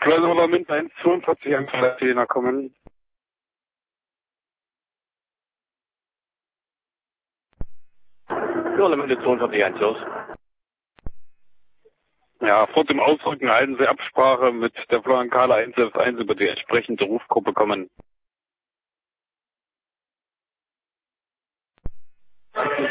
Florian Mint 142 an Palästina kommen. Florian Mint 42 1 los. Ja, vor dem Ausrücken halten Sie Absprache mit der Florian Kala 111 über die entsprechende Rufgruppe kommen.